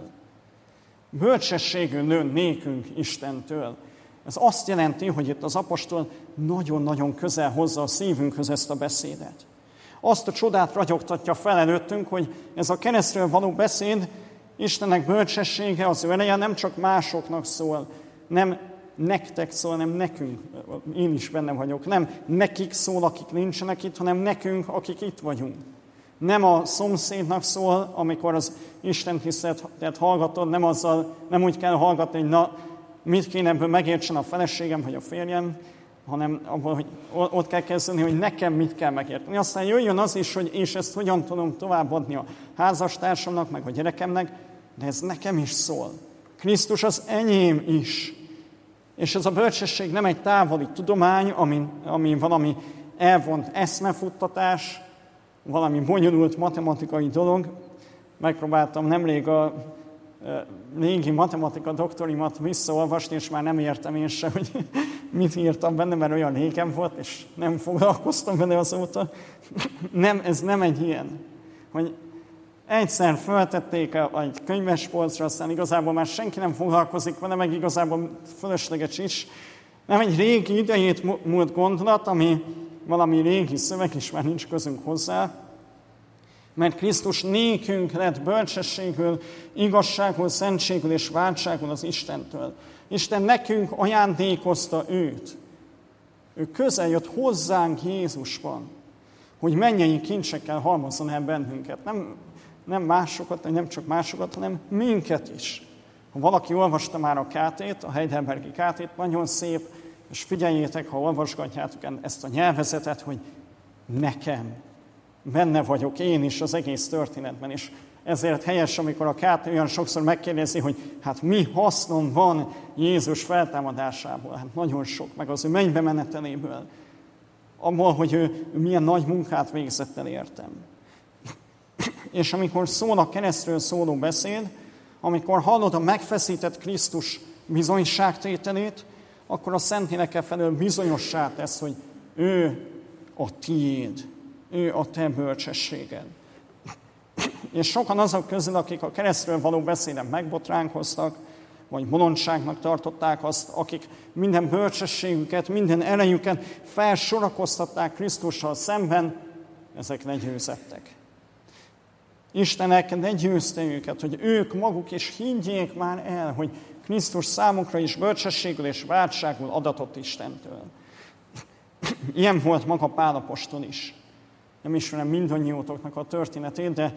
Bölcsességül nőn nékünk Istentől. Ez azt jelenti, hogy itt az apostol nagyon-nagyon közel hozza a szívünkhöz ezt a beszédet. Azt a csodát ragyogtatja fel előttünk, hogy ez a keresztről való beszéd, Istennek bölcsessége, az ő ereje nem csak másoknak szól, nem nektek szól, hanem nekünk, én is benne vagyok, nem nekik szól, akik nincsenek itt, hanem nekünk, akik itt vagyunk. Nem a szomszédnak szól, amikor az Isten tiszteletet hallgatod, nem úgy kell hallgatni, hogy na, mit kéne ebből megértsen a feleségem vagy a férjem, hanem abból, hogy ott kell kezdeni, hogy nekem mit kell megérteni. Aztán jöjjön az is, hogy és ezt hogyan tudom továbbadni a házastársamnak, meg a gyerekemnek, de ez nekem is szól. Krisztus az enyém is. És ez a bölcsesség nem egy távoli tudomány, ami valami elvont eszmefuttatás, valami bonyolult matematikai dolog. Megpróbáltam nemrég a régi matematika doktorimat visszaolvasni, és már nem értem én se, hogy mit írtam benne, mert olyan régen volt, és nem foglalkoztam vele azóta. Nem, ez nem egy ilyen. Hogy egyszer feltették egy könyvespolcra, aztán igazából már senki nem foglalkozik vele, meg igazából fölösleges is. Nem egy régi idejét múlt gondolat, ami valami régi szöveg, és már nincs közünk hozzá, mert Krisztus nékünk lett bölcsességül, igazságul, szentségül és váltságul az Istentől. Isten nekünk ajándékozta őt. Ő közel jött hozzánk Jézusban, hogy mennyei kincsekkel halmozzon el bennünket. Nem másokat, nem csak másokat, hanem minket is. Ha valaki olvasta már a KT-t, a Heidelbergi KT-t, nagyon szép, és figyeljétek, ha olvasgatjátok ezt a nyelvezetet, hogy nekem. Benne vagyok én is az egész történetben, és ezért helyes, amikor a KT olyan sokszor megkérdezi, hogy hát mi hasznom van Jézus feltámadásából. Hát nagyon sok, meg az ő mennybe meneteléből. Abból, hogy ő milyen nagy munkát végzett el értem. És amikor szól a keresztről szóló beszéd, amikor hallod a megfeszített Krisztus bizonyságtételét, akkor a Szentlélek felől bizonyossá tesz, hogy ő a tiéd, ő a te bölcsességed. És sokan azok közül, akik a keresztről való beszéden megbotránkoztak, vagy bolondságnak tartották azt, akik minden bölcsességüket, minden erejüket felsorakoztatták Krisztussal szemben, ezek legyőzettek. Istenek legyőzte őket, hogy ők maguk is higgyék már el, hogy Krisztus számukra is bölcsességül és váltságul adatott Istentől. Ilyen volt maga Pál apostol is. Nem ismerem mindannyiótoknak a történetét, de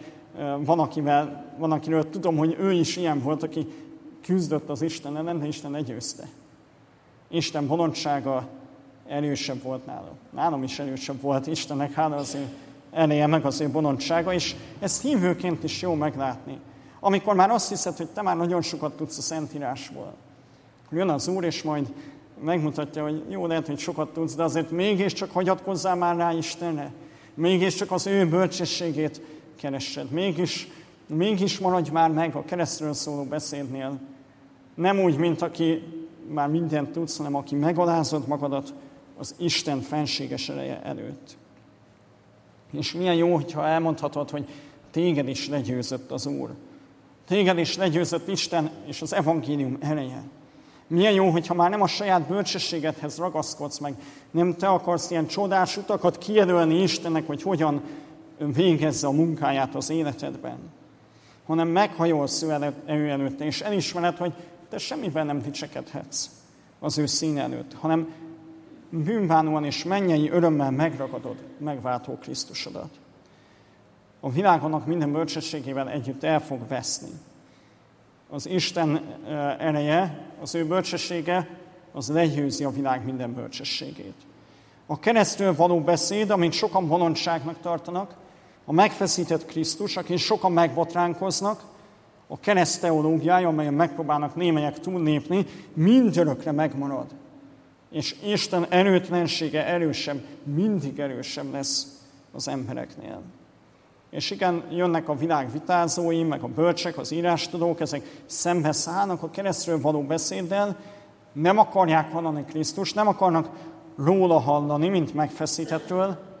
van, akiről tudom, hogy ő is ilyen volt, aki küzdött az Isten ellen, de Isten legyőzte. Isten bolondsága erősebb volt nála. Nálam is erősebb volt Istennek, hála az ő ereje, meg az ő bolondsága, és ezt hívőként is jó meglátni. Amikor már azt hiszed, hogy te már nagyon sokat tudsz a Szentírásból, akkor jön az Úr, és majd megmutatja, hogy jó, lehet, hogy sokat tudsz, de azért mégiscsak hagyatkozzál már rá Istenre. Mégiscsak az ő bölcsességét keressed. Mégis maradj már meg a keresztről szóló beszédnél. Nem úgy, mint aki már mindent tudsz, hanem aki megalázod magadat az Isten fenséges ereje előtt. És milyen jó, hogyha elmondhatod, hogy téged is legyőzött az Úr. Téged is legyőzött Isten és az evangélium ereje. Milyen jó, hogyha már nem a saját bölcsességedhez ragaszkodsz meg, nem te akarsz ilyen csodás utakat kijelölni Istennek, hogy hogyan végezze a munkáját az életedben, hanem meghajolsz ő előtte, és elismered, hogy te semmivel nem dicsekedhetsz az ő színe előtt, hanem bűnbánóan és mennyei örömmel megragadod megváltó Krisztusodat. A világ annak minden bölcsességével együtt el fog veszni. Az Isten ereje, az ő bölcsessége, az legyőzi a világ minden bölcsességét. A keresztről való beszéd, amit sokan bolondságnak tartanak, a megfeszített Krisztus, akin sokan megbotránkoznak, a kereszt teológiája, amelyen megpróbálnak némelyek túllépni, mindörökre megmarad. És Isten erőtlensége erősebb, mindig erősebb lesz az embereknél. És igen, jönnek a világ vitázói, meg a bölcsek, az írástudók, ezek szembe szállnak a keresztről való beszéddel, nem akarják hallani Krisztust, nem akarnak róla hallani, mint megfeszítettről,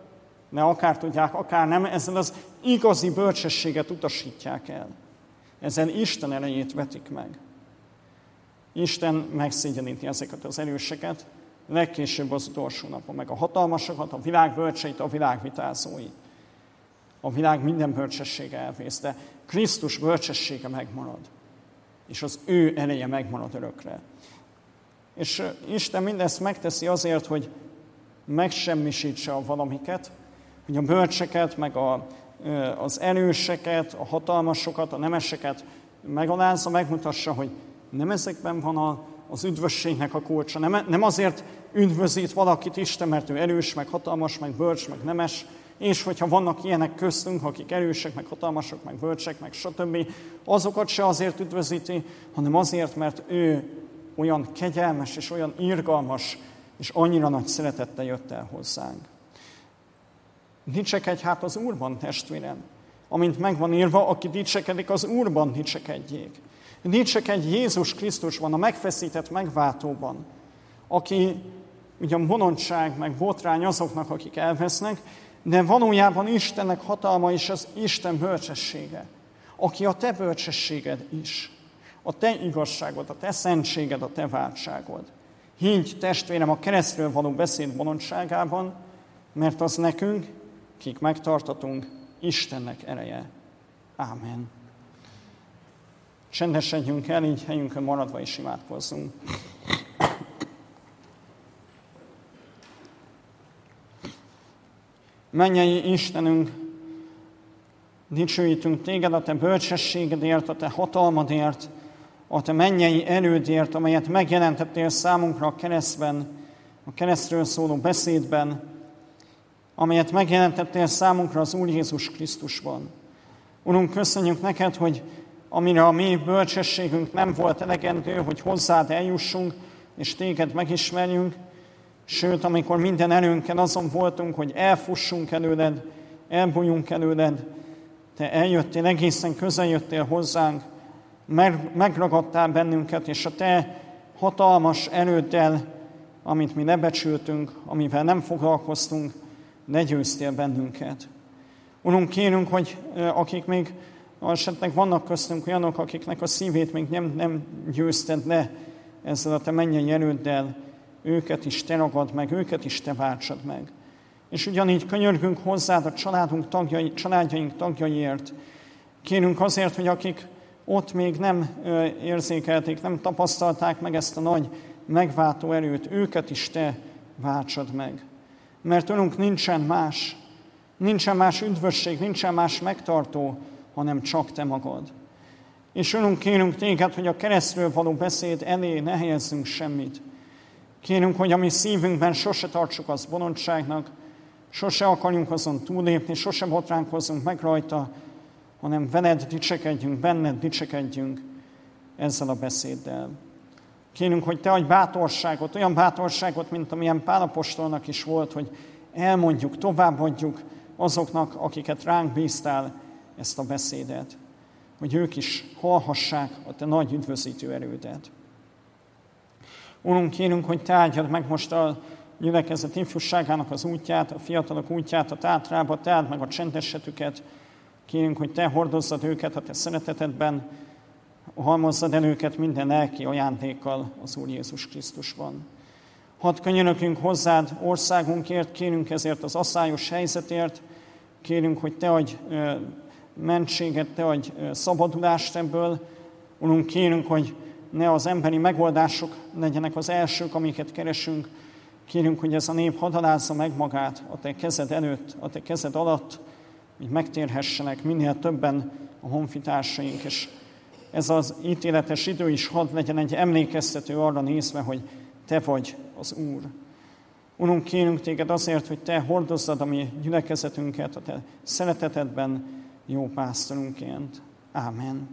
de akár tudják, akár nem, ezzel az igazi bölcsességet utasítják el. Ezzel Isten erejét vetik meg. Isten megszégyeníti ezeket az erőseket, legkésőbb az utolsó napon, meg a hatalmasokat, a világ bölcseit, a világ vitázói. A világ minden bölcsessége elvész, de Krisztus bölcsessége megmarad. És az ő ereje megmarad örökre. És Isten mindezt megteszi azért, hogy megsemmisítse a valamiket, hogy a bölcseket, meg az erőseket, a hatalmasokat, a nemeseket megalázza, megmutassa, hogy nem ezekben van az üdvösségnek a kulcsa. Nem azért üdvözít valakit Isten, mert ő erős, meg hatalmas, meg bölcs, meg nemes, és hogyha vannak ilyenek köztünk, akik erősek, meg hatalmasok, meg bölcsek, meg stb., azokat se azért üdvözíti, hanem azért, mert ő olyan kegyelmes, és olyan irgalmas, és annyira nagy szeretettel jött el hozzánk. Dicsekedj hát az Úrban, testvérem. Amint megvan írva, aki dicsekedik, az Úrban dicsekedjék. Dicsekedj Jézus Krisztusban, a megfeszített megváltóban, aki ugyan bolondság, meg botrány azoknak, akik elvesznek, de valójában Istennek hatalma és az Isten bölcsessége, aki a te bölcsességed is, a te igazságod, a te szentséged, a te váltságod. Higgy, testvérem, a keresztről való beszéd bolondságában, mert az nekünk, kik megtartatunk, Istennek ereje. Ámen. Csendesedjünk el, így helyünkön maradva is imádkozzunk. Mennyei Istenünk, dicsőítünk téged a te bölcsességedért, a te hatalmadért, a te mennyei erődért, amelyet megjelentettél számunkra a keresztben, a keresztről szóló beszédben, amelyet megjelentettél számunkra az Úr Jézus Krisztusban. Urunk, köszönjük neked, hogy amire a mi bölcsességünk nem volt elegendő, hogy hozzád eljussunk, és téged megismerjünk, sőt, amikor minden erőnkkel azon voltunk, hogy elfussunk előled, elbújjunk előled, te eljöttél, egészen közel jöttél hozzánk, megragadtál bennünket, és a te hatalmas erőddel, amit mi lebecsültünk, amivel nem foglalkoztunk, legyőztél bennünket. Urunk, kérünk, hogy akik még esetleg vannak köztünk olyanok, akiknek a szívét még nem győzted le ezzel a te mennyei erőddel, őket is te ragad meg, őket is te váltsad meg. És ugyanígy könyörgünk hozzád a családjaink tagjaiért. Kérünk azért, hogy akik ott még nem érzékelték, nem tapasztalták meg ezt a nagy megváltó erőt, őket is te váltsad meg. Mert Urunk, nincsen más üdvösség, nincsen más megtartó, hanem csak te magad. És Urunk, kérünk téged, hogy a keresztről való beszéd elé ne helyezzünk semmit. Kérünk, hogy a mi szívünkben sose tartsuk azt bolondságnak, sose akarjunk azon túlépni, sose botránkozzunk meg rajta, hanem veled dicsekedjünk, benned dicsekedjünk ezzel a beszéddel. Kérünk, hogy te adj bátorságot, olyan bátorságot, mint amilyen Pál apostolnak is volt, hogy elmondjuk, továbbadjuk azoknak, akiket ránk bíztál ezt a beszédet, hogy ők is hallhassák a te nagy üdvözítő erődet. Urunk, kérünk, hogy te áldjad meg most a gyülekezet ifjúságának az útját, a fiatalok útját, a tátrába, te áld meg a csendesetüket. Kérünk, hogy te hordozzad őket a te szeretetedben, halmozzad el őket minden lelki ajándékkal az Úr Jézus Krisztusban. Hadd könyörögjünk hozzád országunkért, kérünk ezért az asszályos helyzetért, kérünk, hogy te adj mentséget, te adj szabadulást ebből. Urunk, kérünk, hogy ne az emberi megoldások legyenek az elsők, amiket keresünk. Kérünk, hogy ez a nép hadd alázza meg magát a te kezed előtt, a te kezed alatt, hogy megtérhessenek minél többen a honfitársaink, és ez az ítéletes idő is hadd legyen egy emlékeztető arra nézve, hogy te vagy az Úr. Urunk, kérünk téged azért, hogy te hordozzad a mi gyülekezetünket a te szeretetedben jó pásztorunként. Ámen.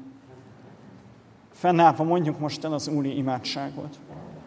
Fennállva mondjuk most el az úri imádságot.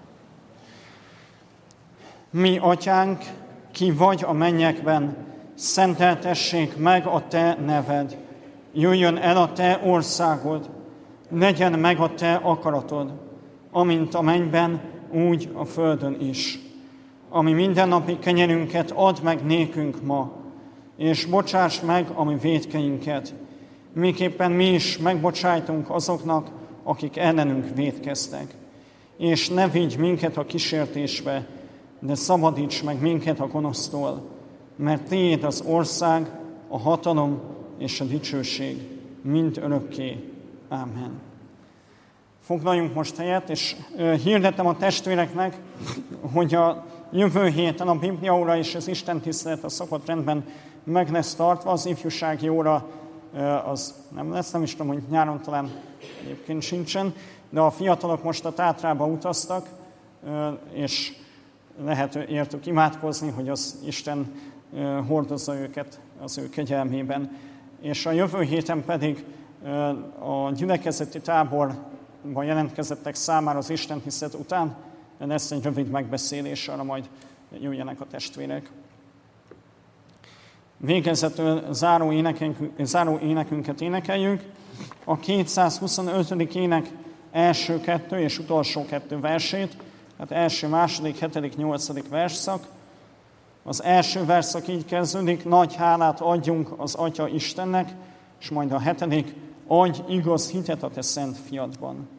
Mi, Atyánk, ki vagy a mennyekben, szenteltessék meg a te neved. Jöjjön el a te országod, legyen meg a te akaratod, amint a mennyben, úgy a földön is. Ami mindennapi kenyerünket add meg nékünk ma, és bocsáss meg a mi vétkeinket, miképpen mi is megbocsájtunk azoknak, akik ellenünk vétkeztek. És ne vigy minket a kísértésbe, de szabadíts meg minket a gonosztól, mert tiéd az ország, a hatalom és a dicsőség mind örökké. Ámen. Foglaljunk most helyet, és hirdetem a testvéreknek, hogy a jövő héten a Bibliaóra és az istentisztelet a szokott rendben meg lesz tartva, az ifjúsági óra az nem lesz, nem is tudom, hogy nyáron talán egyébként sincsen, de a fiatalok most a Tátrába utaztak, és lehet értük imádkozni, hogy az Isten hordozza őket az ő kegyelmében. És a jövő héten pedig a gyülekezeti táborban jelentkezettek számára az istentisztelet után lesz egy rövid megbeszélés, arra majd jöjjenek a testvérek. Végezetül záró énekünket énekeljük. A 225. ének első 2 és utolsó 2 versét, tehát első, második, 7., 8. versszak. Az első verszak így kezdődik: nagy hálát adjunk az Atya Istennek, és majd a 7. adj igaz hitet a te szent fiadban.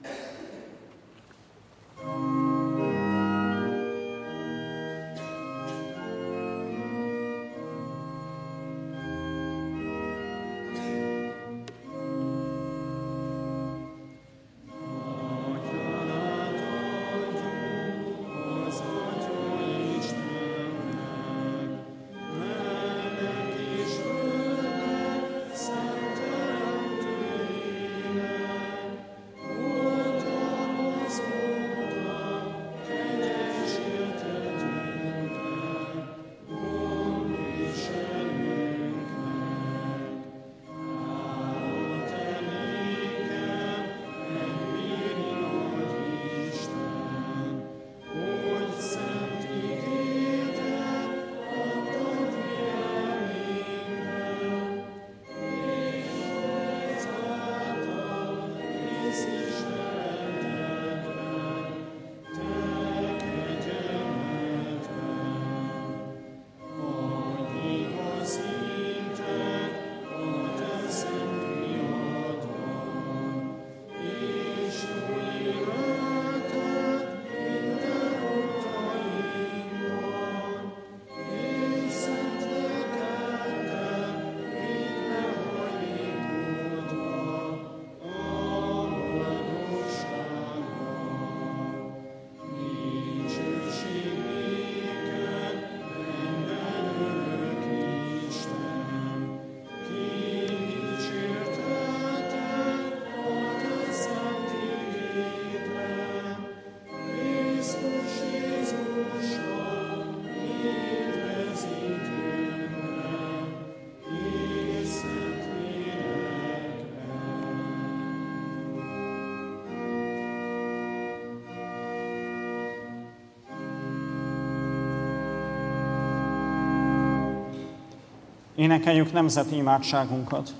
Énekeljük nemzeti imádságunkat.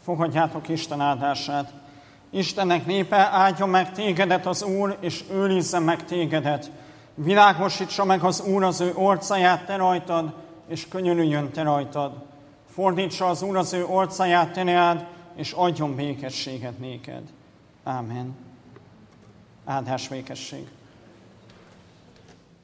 Fogadjátok Isten áldását. Istennek népe, áldja meg tégedet az Úr, és őrizze meg tégedet. Világosítsa meg az Úr az ő orcáját te rajtad, és könyörüljön te rajtad. Fordítsa az Úr az ő orcáját te reád, és adjon békességet néked. Ámen. Áldás, békesség.